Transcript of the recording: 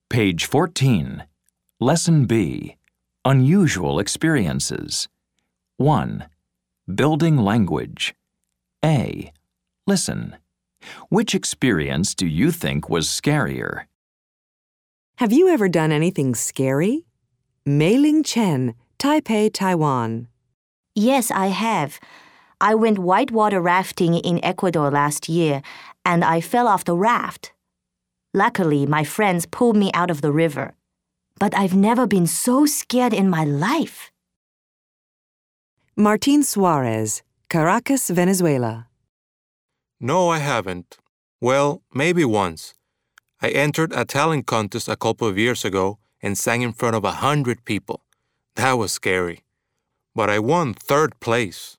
Page 14. Lesson B. Unusual experiences. 1. Building language. A. Listen. Which experience do you think was scarier? Have you ever done anything scary? Mei-Ling Chen, Taipei, Taiwan. Yes, I have. I went whitewater rafting in Ecuador last year, and I fell off the raft. Luckily, my friends pulled me out of the river. But I've never been so scared in my life. Martin Suarez, Caracas, Venezuela. No, I haven't. Well, maybe once. I entered a talent contest a couple of years ago and sang in front of 100 people. That was scary. But I won 3rd place.